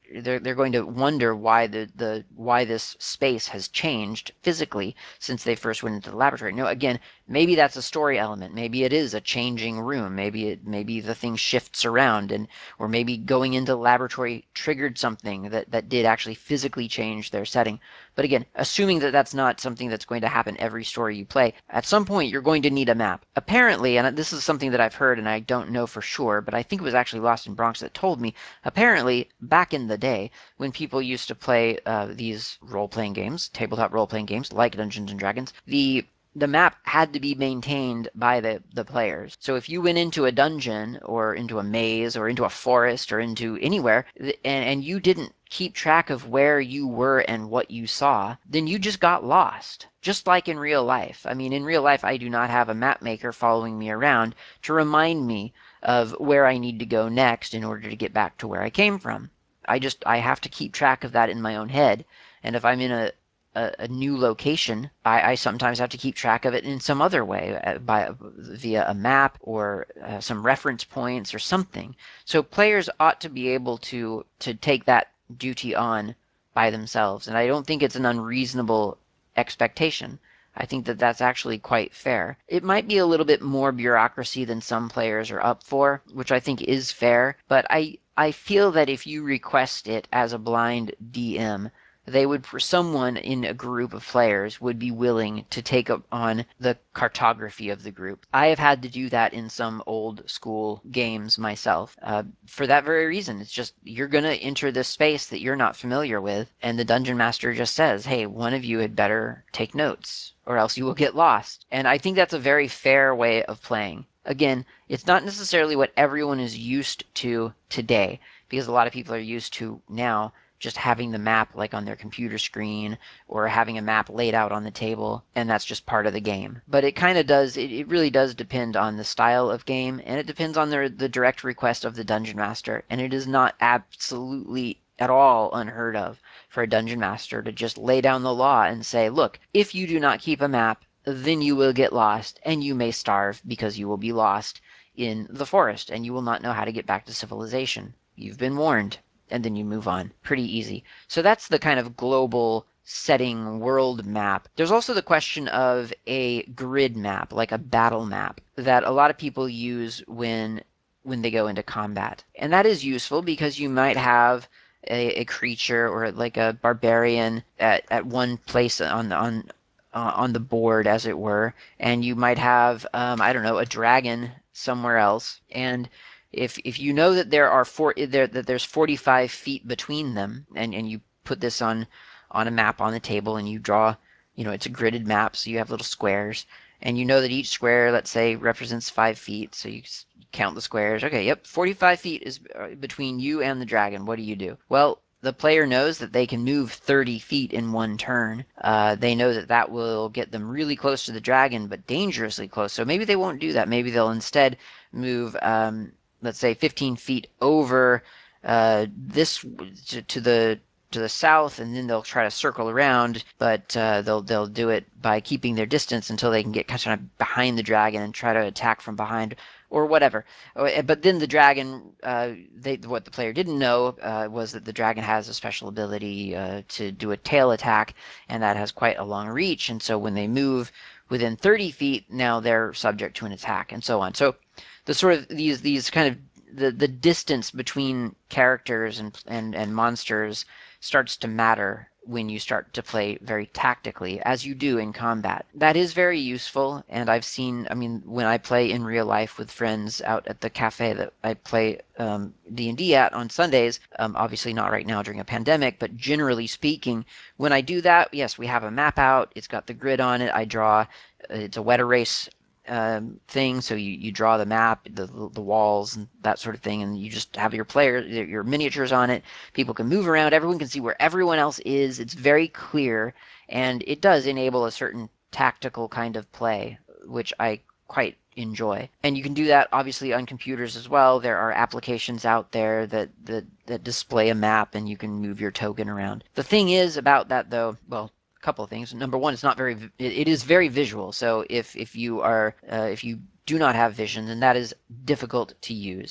they're they're going to wonder why the the why this space has changed physically since they first went into the laboratory. No, again, maybe that's a story element. Maybe it is a changing room. Maybe it maybe the thing shifts around, and or maybe going into the laboratory triggered something that that did actually physically change their setting. But again, assuming that that's not something that's going to happen every story you play, at some point you're going to need a map. Apparently, and this is something that I've heard and I don't know for sure, but I think it was actually Lost in Bronx that told me, apparently back in the day when people used to play uh, these role-playing games, tabletop role-playing games like Dungeons and Dragons, the the map had to be maintained by the, the players. So if you went into a dungeon or into a maze or into a forest or into anywhere and, and you didn't keep track of where you were and what you saw, then you just got lost. Just like in real life. I mean, in real life, I do not have a map maker following me around to remind me of where I need to go next in order to get back to where I came from. I just, I have to keep track of that in my own head. And if I'm in a, a, a new location, I, I sometimes have to keep track of it in some other way, uh, by via a map or uh, some reference points or something. So players ought to be able to to take that duty on by themselves, and I don't think it's an unreasonable expectation. I think that that's actually quite fair. It might be a little bit more bureaucracy than some players are up for, which I think is fair, but I I feel that if you request it as a blind D M, they would, for someone in a group of players, would be willing to take up on the cartography of the group. I have had to do that in some old school games myself, uh, for that very reason. It's just, you're going to enter this space that you're not familiar with, and the dungeon master just says, hey, one of you had better take notes, or else you will get lost. And I think that's a very fair way of playing. Again, it's not necessarily what everyone is used to today, because a lot of people are used to now just having the map like on their computer screen or having a map laid out on the table, and that's just part of the game. But it kind of does, it, it really does depend on the style of game, and it depends on the, the direct request of the dungeon master, and it is not absolutely at all unheard of for a dungeon master to just lay down the law and say, look, if you do not keep a map, then you will get lost, and you may starve because you will be lost in the forest, and you will not know how to get back to civilization. You've been warned. And then you move on. Pretty easy. So that's the kind of global setting world map. There's also the question of a grid map, like a battle map, that a lot of people use when when they go into combat. And that is useful because you might have a, a creature or like a barbarian at, at one place on the on uh, on the board, as it were, and you might have um, I don't know, a dragon somewhere else, and if if you know that there are four there that there's forty-five feet between them, and and you put this on on a map on the table, and you draw, you know, it's a gridded map, so you have little squares, and you know that each square, let's say, represents five feet, so you count the squares. Okay, yep, forty-five feet is between you and the dragon. What do you do? Well, the player knows that they can move thirty feet in one turn. Uh, they know that that will get them really close to the dragon, but dangerously close. So maybe they won't do that. Maybe they'll instead move, um, let's say, fifteen feet over uh, this to, to the to the south, and then they'll try to circle around, but uh, they'll they'll do it by keeping their distance until they can get kind of behind the dragon and try to attack from behind, or whatever. But then the dragon, uh, they, what the player didn't know uh, was that the dragon has a special ability uh, to do a tail attack, and that has quite a long reach, and so when they move within thirty feet, now they're subject to an attack, and so on. So the sort of these these kind of the, the distance between characters and, and, and monsters starts to matter when you start to play very tactically, as you do in combat. That is very useful, and I've seen, I mean, when I play in real life with friends out at the cafe that I play um, D and D at on Sundays, um, obviously not right now during a pandemic, but generally speaking, when I do that, yes, we have a map out, it's got the grid on it, I draw, it's a wet erase um, thing, so you, you draw the map, the the walls, and that sort of thing, and you just have your player, your miniatures on it. People can move around, everyone can see where everyone else is. It's very clear, and it does enable a certain tactical kind of play, which I quite enjoy. And you can do that obviously on computers as well. There are applications out there that, that, that display a map, and you can move your token around. The thing is about that, though, well, couple of things. Number one, it's not very, it, it is very visual. So if, if you are, uh, if you do not have vision, then that is difficult to use.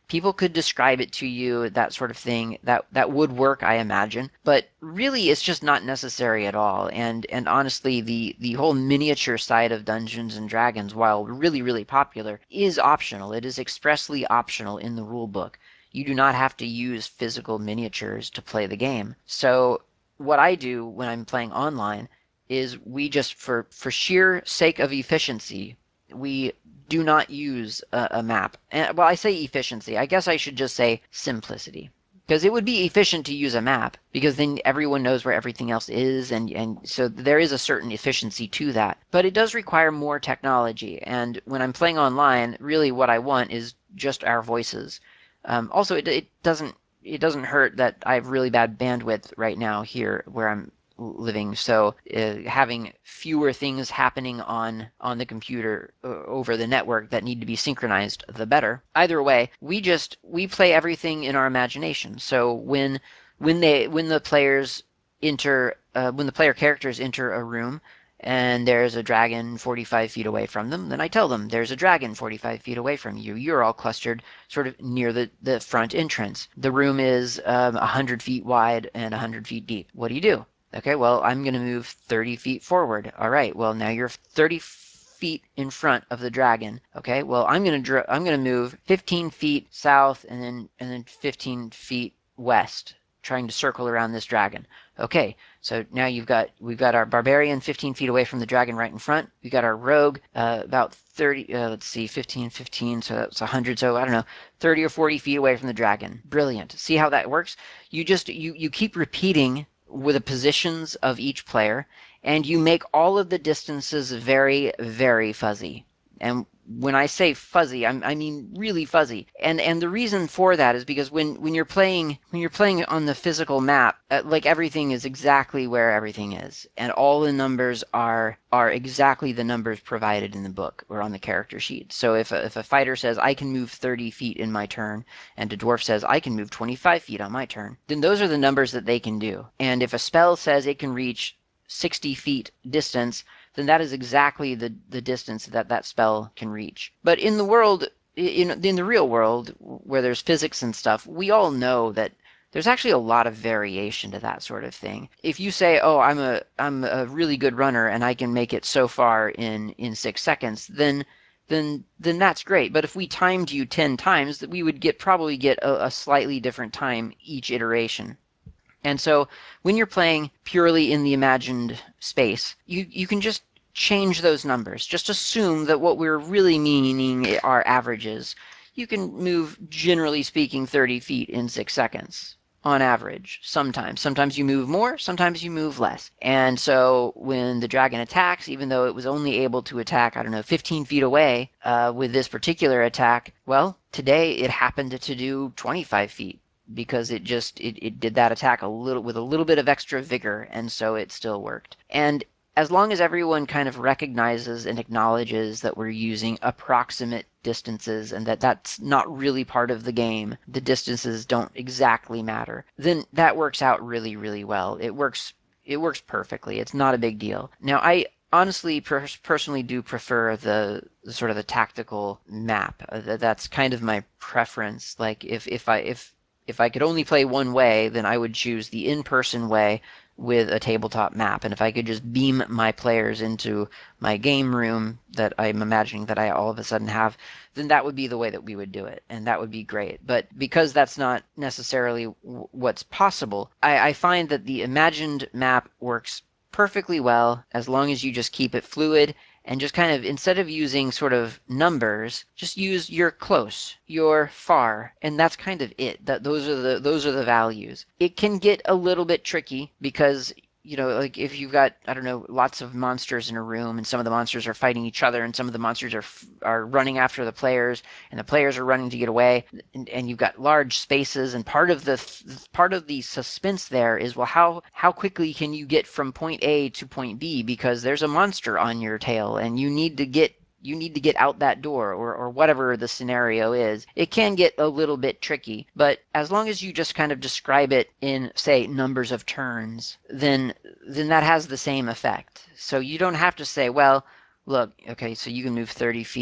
People could describe it to you, that sort of thing. That that would work, I imagine. But really, it's just not necessary at all. And and honestly, the the whole miniature side of Dungeons and Dragons, while really really popular, is optional. It is expressly optional in the rule book. You do not have to use physical miniatures to play the game. So what I do when I'm playing online is we just, for for sheer sake of efficiency, we do not use a, a map. And, well, I say efficiency. I guess I should just say simplicity. Because it would be efficient to use a map, because then everyone knows where everything else is, and, and so there is a certain efficiency to that. But it does require more technology, and when I'm playing online, really what I want is just our voices. Um, also, it, it doesn't it doesn't hurt that I have really bad bandwidth right now here where I'm living, so uh, having fewer things happening on on the computer uh, over the network that need to be synchronized, the better. Either way, we just we play everything in our imagination. So when when they when the players enter uh, when the player characters enter a room and there's a dragon forty-five feet away from them, then I tell them there's a dragon forty-five feet away from you. You're all clustered sort of near the, the front entrance. The room is um, one hundred feet wide and one hundred feet deep. What do you do? Okay, well, I'm going to move thirty feet forward. All right, well, now you're thirty feet in front of the dragon. Okay, well, I'm going to I'm going to move fifteen feet south and then and then fifteen feet west, trying to circle around this dragon. Okay, so now you've got we've got our barbarian fifteen feet away from the dragon right in front. We've got our rogue uh, about thirty, uh, let's see, fifteen, fifteen, so that's one hundred, so I don't know, thirty or forty feet away from the dragon. Brilliant. See how that works? You just, you, you keep repeating with the positions of each player, and you make all of the distances very, very fuzzy. And when I say fuzzy, I'm, I mean really fuzzy. And and the reason for that is because when, when you're playing when you're playing on the physical map, uh, like everything is exactly where everything is, and all the numbers are are exactly the numbers provided in the book or on the character sheet. So if a, if a fighter says I can move thirty feet in my turn, and a dwarf says I can move twenty-five feet on my turn, then those are the numbers that they can do. And if a spell says it can reach sixty feet distance, then that is exactly the, the distance that that spell can reach. But in the world, in, in the real world, where there's physics and stuff, we all know that there's actually a lot of variation to that sort of thing. If you say, "Oh, I'm a I'm a really good runner and I can make it so far in in six seconds," then then then that's great. But if we timed you ten times, we would get probably get a, a slightly different time each iteration. And so when you're playing purely in the imagined space, you, you can just change those numbers. Just assume that what we're really meaning are averages. You can move, generally speaking, thirty feet in six seconds on average, sometimes. Sometimes you move more, sometimes you move less. And so when the dragon attacks, even though it was only able to attack, I don't know, fifteen feet away uh, with this particular attack, well, today it happened to do twenty-five feet, because it just it, it did that attack a little with a little bit of extra vigor, and so it still worked. And as long as everyone kind of recognizes and acknowledges that we're using approximate distances and that that's not really part of the game, the distances don't exactly matter, then that works out really, really well. It works it works perfectly. It's not a big deal. Now, I honestly per- personally do prefer the, the sort of the tactical map. Uh, that's kind of my preference. Like if if I if if I could only play one way, then I would choose the in-person way with a tabletop map. And if I could just beam my players into my game room that I'm imagining that I all of a sudden have, then that would be the way that we would do it, and that would be great. But because that's not necessarily what's possible, I, I find that the imagined map works perfectly well as long as you just keep it fluid and just kind of, instead of using sort of numbers, just use you're close, you're far, and that's kind of it. That those are the those are the values. It can get a little bit tricky because, you know, like if you've got, I don't know, lots of monsters in a room, and some of the monsters are fighting each other, and some of the monsters are are running after the players, and the players are running to get away, and, and you've got large spaces, and part of the part of the suspense there is, well, how how quickly can you get from point A to point B, because there's a monster on your tail, and you need to get you need to get out that door, or, or whatever the scenario is. It can get a little bit tricky, but as long as you just kind of describe it in, say, numbers of turns, then then that has the same effect. So you don't have to say, well, look, okay, so you can move thirty feet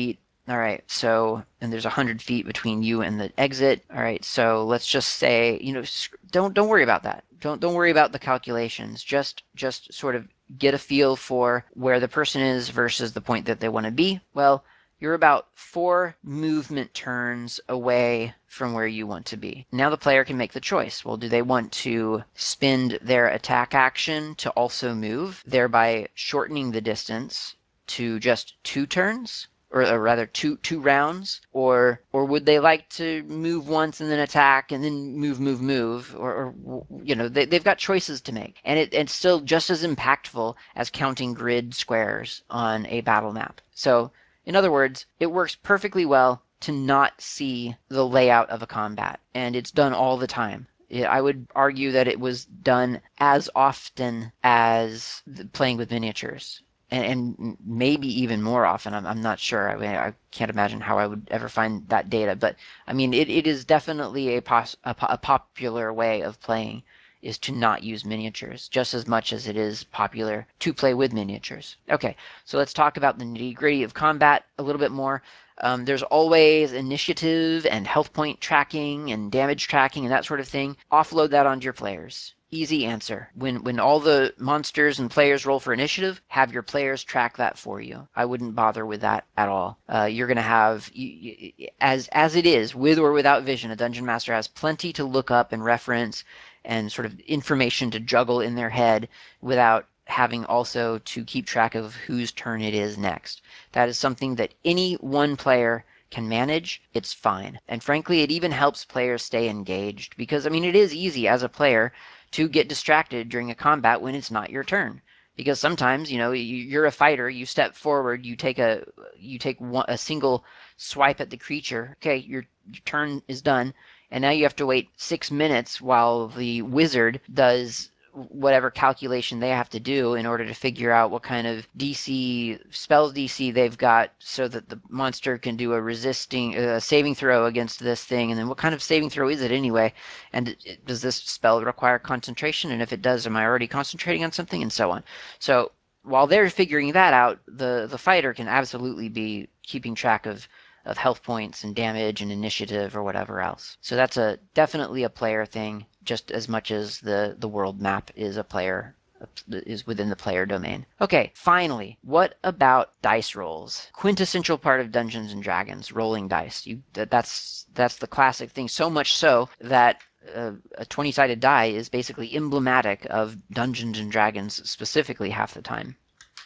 All right, so, and there's one hundred feet between you and the exit. All right, so let's just say, you know, don't don't worry about that. Don't don't worry about the calculations. Just just sort of get a feel for where the person is versus the point that they want to be. Well, you're about four movement turns away from where you want to be. Now the player can make the choice. Well, do they want to spend their attack action to also move, thereby shortening the distance to just two turns? Or, or rather two two rounds, or or would they like to move once and then attack and then move move move, or, or you know they, they've got choices to make, and it, it's still just as impactful as counting grid squares on a battle map. So in other words, it works perfectly well to not see the layout of a combat, and it's done all the time. I would argue that it was done as often as playing with miniatures. And, and maybe even more often. I'm, I'm not sure. I, mean, I can't imagine how I would ever find that data. But I mean, it, it is definitely a, pos, a, a popular way of playing, is to not use miniatures, just as much as it is popular to play with miniatures. Okay, so let's talk about the nitty-gritty of combat a little bit more. Um, there's always initiative and health point tracking and damage tracking and that sort of thing. Offload that onto your players. Easy answer. When when all the monsters and players roll for initiative, have your players track that for you. I wouldn't bother with that at all. Uh, you're going to have, you, you, as as it is, with or without vision, a dungeon master has plenty to look up and reference and sort of information to juggle in their head without having also to keep track of whose turn it is next. That is something that any one player can manage. It's fine. And frankly, it even helps players stay engaged, because I mean, it is easy as a player to get distracted during a combat when it's not your turn, because sometimes, you know, you're a fighter, you step forward, you take a you take one, a single swipe at the creature. Okay, your, your turn is done, and now you have to wait six minutes while the wizard does whatever calculation they have to do in order to figure out what kind of D C, spells D C they've got, so that the monster can do a resisting a saving throw against this thing, and then what kind of saving throw is it anyway, and does this spell require concentration, and if it does, am I already concentrating on something, and so on. So while they're figuring that out, the the fighter can absolutely be keeping track of of health points and damage and initiative or whatever else. So that's a definitely a player thing, just as much as the the world map is a player is within the player domain. Okay, finally, what about dice rolls? Quintessential part of Dungeons and Dragons, rolling dice. You that, that's that's the classic thing. So much so that uh, a twenty-sided die is basically emblematic of Dungeons and Dragons specifically half the time.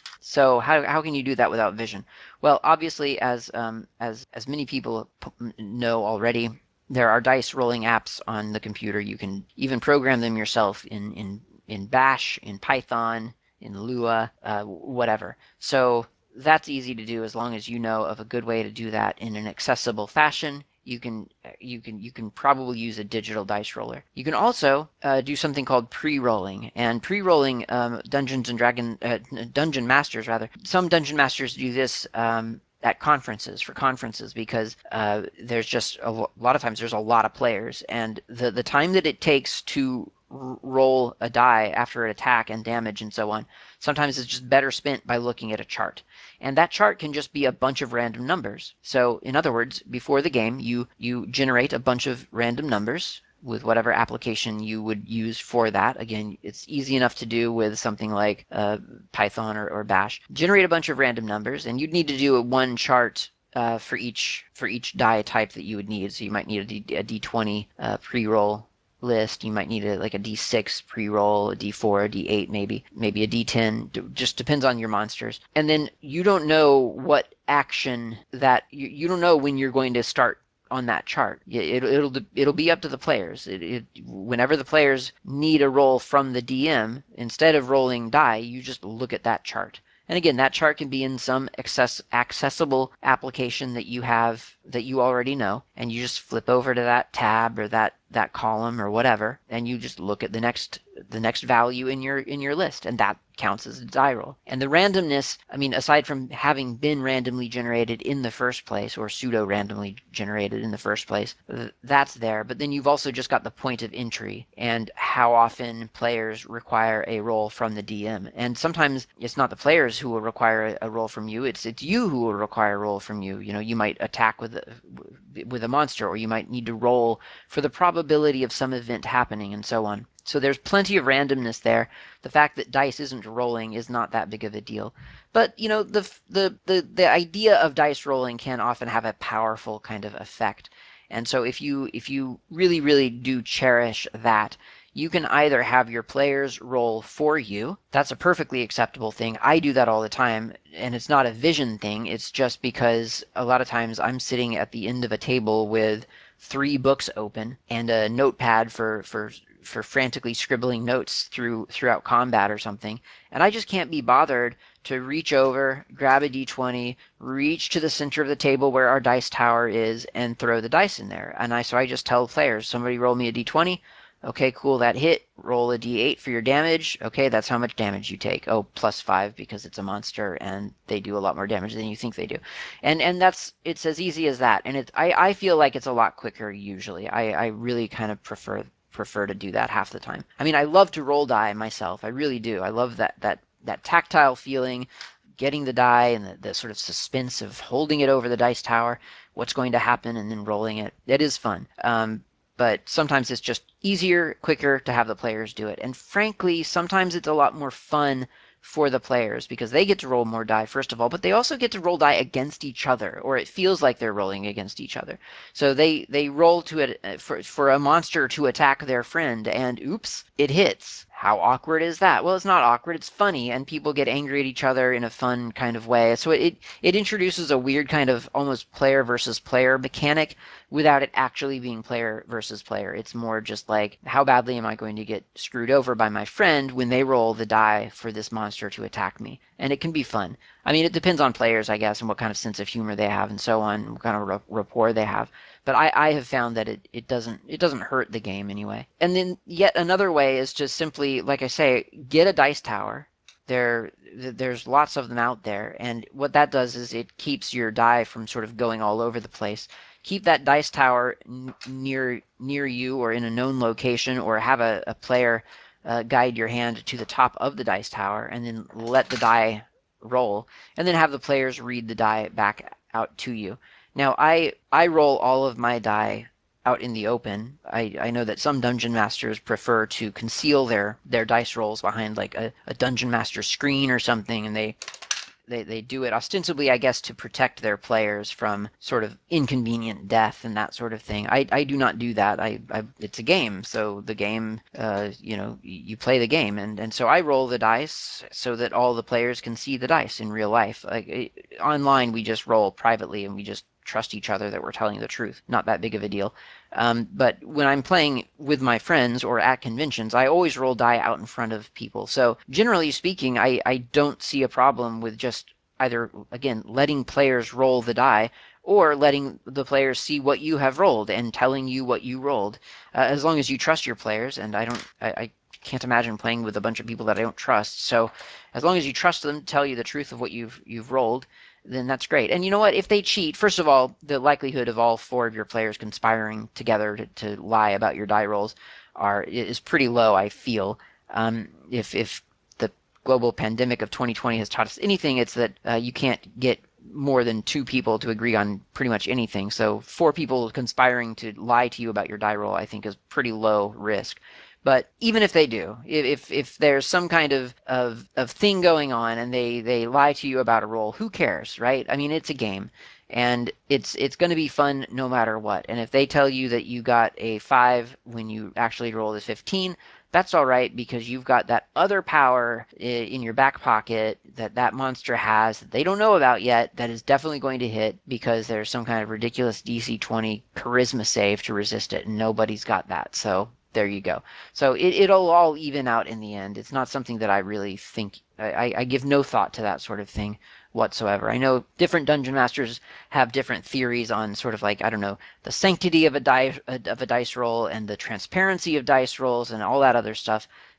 So how how can you do that without vision? Well, obviously, as um, as as many people know already, there are dice rolling apps on the computer. You can even program them yourself in in in Bash, in Python, in Lua, uh, whatever. So that's easy to do as long as you know of a good way to do that in an accessible fashion. You can you can you can probably use a digital dice roller. You can also uh, do something called pre-rolling, and pre-rolling um, Dungeons and Dragon uh, Dungeon Masters rather. Some Dungeon Masters do this um, at conferences for conferences because uh, there's just a, lo- a lot of times there's a lot of players, and the the time that it takes to r- roll a die after an attack and damage and so on, sometimes it's just better spent by looking at a chart. And that chart can just be a bunch of random numbers. So in other words, before the game, you, you generate a bunch of random numbers with whatever application you would use for that. Again, it's easy enough to do with something like uh, Python or, or Bash. Generate a bunch of random numbers, and you'd need to do a one chart uh, for each for each die type that you would need. So you might need a, D, a D twenty uh, pre-roll list. You might need a, like a D six pre-roll, a D four, a D eight maybe, maybe a D ten. Just depends on your monsters. And then you don't know what action that you, you don't know when you're going to start on that chart. It, it'll it'll be up to the players. It, it, whenever the players need a roll from the D M, instead of rolling die, you just look at that chart. And again, that chart can be in some access, accessible application that you have that you already know, and you just flip over to that tab or that, that column or whatever, and you just look at the next the next value in your in your list, and that counts as a die roll. And the randomness, I mean, aside from having been randomly generated in the first place, or pseudo randomly generated in the first place, that's there. But then you've also just got the point of entry and how often players require a roll from the D M. And sometimes it's not the players who will require a roll from you, it's it's you who will require a roll from you. You know, you might attack with a, with a monster, or you might need to roll for the probability of some event happening, and so on. So there's plenty of randomness there. The fact that dice isn't rolling is not that big of a deal. But, you know, the, the, the, the idea of dice rolling can often have a powerful kind of effect. And so if you, if you really, really do cherish that, you can either have your players roll for you. That's a perfectly acceptable thing. I do that all the time, and it's not a vision thing. It's just because a lot of times I'm sitting at the end of a table with three books open and a notepad for, for for frantically scribbling notes through throughout combat or something, and I just can't be bothered to reach over, grab a d twenty, reach to the center of the table where our dice tower is, and throw the dice in there. And I so I just tell players, somebody roll me a d twenty. Okay, cool, that hit. Roll a d eight for your damage. Okay, that's how much damage you take. Oh, plus five because it's a monster and they do a lot more damage than you think they do. And and that's, it's as easy as that. And it I, I feel like it's a lot quicker usually. I, I really kind of prefer prefer to do that half the time. I mean, I love to roll die myself. I really do. I love that that that tactile feeling, getting the die and the, the sort of suspense of holding it over the dice tower, what's going to happen, and then rolling it. It is fun. Um, but sometimes it's just easier, quicker to have the players do it. And frankly, sometimes it's a lot more fun for the players because they get to roll more die, first of all, but they also get to roll die against each other, or it feels like they're rolling against each other. So they, they roll to it for, for a monster to attack their friend, and oops, it hits. How awkward is that? Well, it's not awkward, it's funny, and people get angry at each other in a fun kind of way. So it, it introduces a weird kind of almost player versus player mechanic without it actually being player versus player. It's more just like, how badly am I going to get screwed over by my friend when they roll the die for this monster to attack me? And it can be fun. I mean, it depends on players, I guess, and what kind of sense of humor they have and so on, what kind of rapport they have. But I, I have found that it, it doesn't it doesn't hurt the game anyway. And then yet another way is just simply, like I say, get a dice tower. There, there's lots of them out there, and what that does is it keeps your die from sort of going all over the place. Keep that dice tower n- near near you or in a known location, or have a, a player uh, guide your hand to the top of the dice tower, and then let the die roll, and then have the players read the die back out to you. Now, I I roll all of my die out in the open. I, I know that some dungeon masters prefer to conceal their, their dice rolls behind like a, a dungeon master screen or something, and they they, they do it ostensibly, I guess, to protect their players from sort of inconvenient death and that sort of thing. I, I do not do that. I, I it's a game, so the game, uh, you know, you play the game, and, and so I roll the dice so that all the players can see the dice in real life. Like it, online, we just roll privately and we just trust each other that we're telling the truth. Not that big of a deal. Um, but when I'm playing with my friends or at conventions, I always roll die out in front of people. So generally speaking, I, I don't see a problem with just either, again, letting players roll the die or letting the players see what you have rolled and telling you what you rolled. Uh, as long as you trust your players, and I don't, I, I can't imagine playing with a bunch of people that I don't trust. So as long as you trust them to tell you the truth of what you've you've rolled, then that's great. And you know what? If they cheat, first of all, the likelihood of all four of your players conspiring together to, to lie about your die rolls are is pretty low, I feel. Um, if if the global pandemic of twenty twenty has taught us anything, it's that uh, you can't get more than two people to agree on pretty much anything. So four people conspiring to lie to you about your die roll, I think, is pretty low risk. But even if they do, if if there's some kind of, of, of thing going on and they, they lie to you about a roll, who cares, right? I mean, it's a game, and it's it's going to be fun no matter what. And if they tell you that you got a five when you actually rolled a fifteen, that's all right, because you've got that other power in your back pocket that that monster has that they don't know about yet, that is definitely going to hit because there's some kind of ridiculous D C twenty charisma save to resist it, and nobody's got that. So there you go. So it, it'll all even out in the end. It's not something that I really think, I, I give no thought to that sort of thing whatsoever. I know different dungeon masters have different theories on sort of like, I don't know, the sanctity of a dice of a dice roll and the transparency of dice rolls and all that other stuff.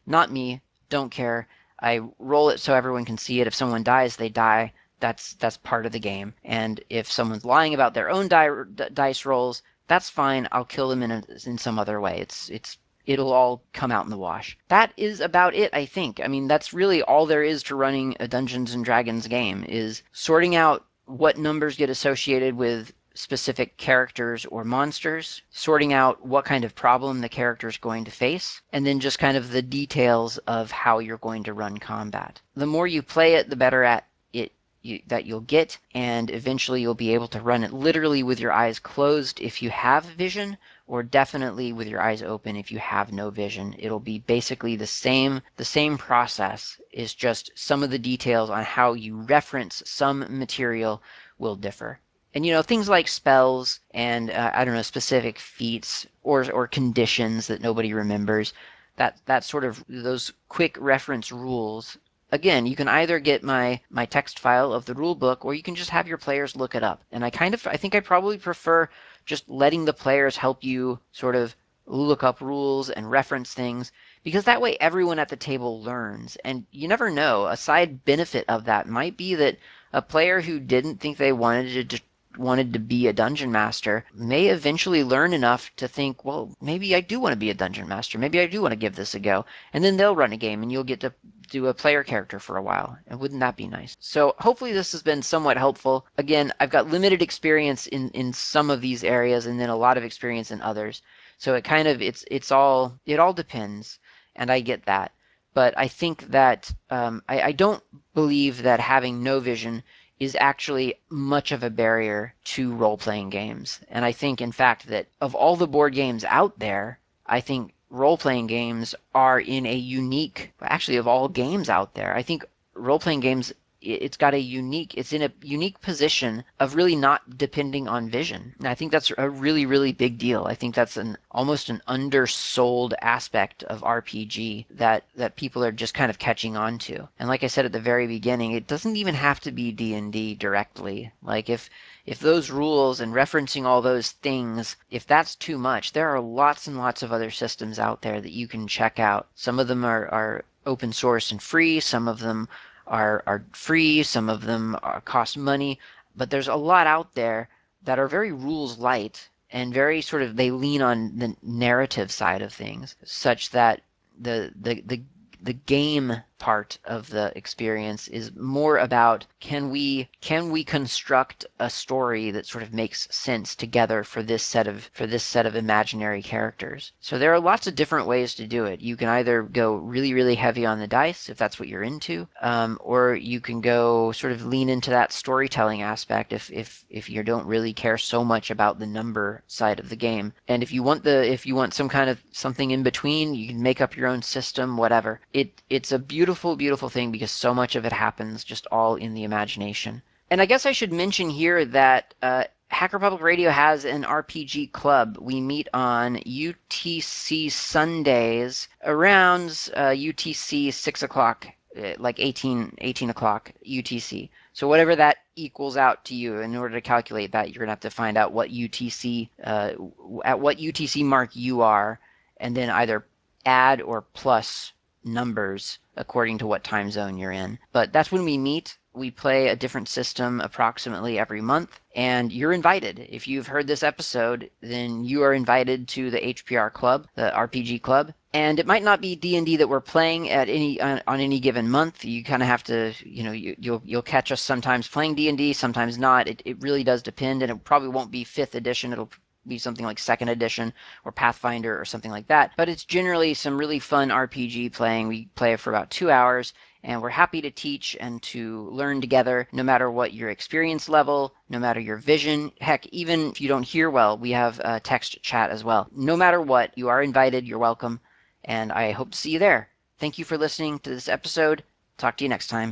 Not me. Don't care. I roll it so everyone can see it. If someone dies, they die. That's that's part of the game. And if someone's lying about their own di- dice rolls, that's fine. I'll kill them in a, in some other way. It's it's it'll all come out in the wash. That is about it, I think. I mean, that's really all there is to running a Dungeons and Dragons game, is sorting out what numbers get associated with specific characters or monsters, sorting out what kind of problem the character is going to face, and then just kind of the details of how you're going to run combat. The more you play it, the better at it you, that you'll get, and eventually you'll be able to run it literally with your eyes closed if you have vision, or definitely with your eyes open if you have no vision. It'll be basically the same the same process, is just some of the details on how you reference some material will differ. And you know, things like spells and uh, I don't know, specific feats or or conditions that nobody remembers, that that sort of those quick reference rules. Again, you can either get my my text file of the rule book, or you can just have your players look it up. And I kind of I think I probably prefer just letting the players help you sort of look up rules and reference things, because that way everyone at the table learns. And you never know, a side benefit of that might be that a player who didn't think they wanted to wanted to be a dungeon master may eventually learn enough to think, well, maybe I do want to be a dungeon master. Maybe I do want to give this a go. And then they'll run a game and you'll get to do a player character for a while. And wouldn't that be nice? So hopefully this has been somewhat helpful. Again, I've got limited experience in, in some of these areas and then a lot of experience in others. So it kind of, it's, it's all, it all depends. And I get that. But I think that um, I, I don't believe that having no vision is actually much of a barrier to role-playing games. And I think, in fact, that of all the board games out there, I think role-playing games are in a unique, actually of all games out there, I think role-playing games, it's got a unique, it's in a unique position of really not depending on vision. And I think that's a really, really big deal. I think that's an almost an undersold aspect of R P G that, that people are just kind of catching on to. And like I said at the very beginning, it doesn't even have to be D and D directly. Like if if those rules and referencing all those things, if that's too much, there are lots and lots of other systems out there that you can check out. Some of them are, are open source and free, some of them are are free, some of them are, cost money, but there's a lot out there that are very rules light and very sort of, they lean on the narrative side of things, such that the the the the game part of the experience is more about, can we can we construct a story that sort of makes sense together for this set of for this set of imaginary characters. So there are lots of different ways to do it. You can either go really really heavy on the dice if that's what you're into, um, or you can go sort of lean into that storytelling aspect if if if you don't really care so much about the number side of the game. And if you want the if you want some kind of something in between, you can make up your own system, whatever. It it's a beautiful, beautiful thing because so much of it happens just all in the imagination. And I guess I should mention here that uh, Hacker Public Radio has an R P G club. We meet on U T C Sundays around uh, U T C six o'clock, uh, like eighteen, eighteen o'clock U T C. So whatever that equals out to you, in order to calculate that, you're going to have to find out what U T C, uh, at what U T C mark you are, and then either add or plus numbers according to what time zone you're in. But that's when we meet. We play a different system approximately every month, and you're invited. If you've heard this episode, then you are invited to the H P R club, the R P G club. And it might not be D and D that we're playing at any on, on any given month. You kind of have to, you know, you, you'll you'll catch us sometimes playing D and D, sometimes not. It it really does depend, and it probably won't be fifth edition. It'll be something like second edition or Pathfinder or something like that. But it's generally some really fun R P G playing. We play for about two hours, and we're happy to teach and to learn together, no matter what your experience level, no matter your vision. Heck, even if you don't hear well, we have a text chat as well. No matter what, you are invited, you're welcome, and I hope to see you there. Thank you for listening to this episode. Talk to you next time.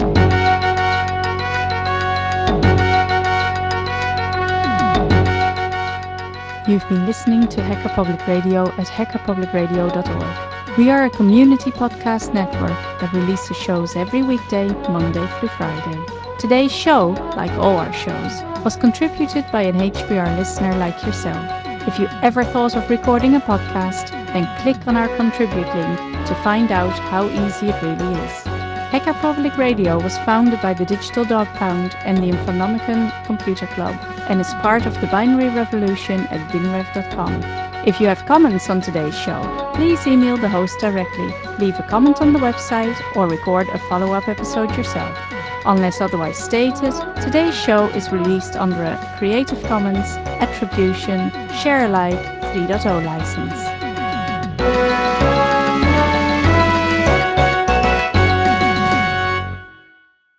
You've been listening to Hacker Public Radio at hacker public radio dot org. We are a community podcast network that releases shows every weekday, Monday through Friday. Today's show, like all our shows, was contributed by an H P R listener like yourself. If you ever thought of recording a podcast, then click on our Contribute link to find out how easy it really is. Hacker Public Radio was founded by the Digital Dog Pound and the Infonomicon Computer Club and is part of the Binary Revolution at binrev dot com. If you have comments on today's show, please email the host directly, leave a comment on the website, or record a follow-up episode yourself. Unless otherwise stated, today's show is released under a Creative Commons Attribution Share Alike three point oh license.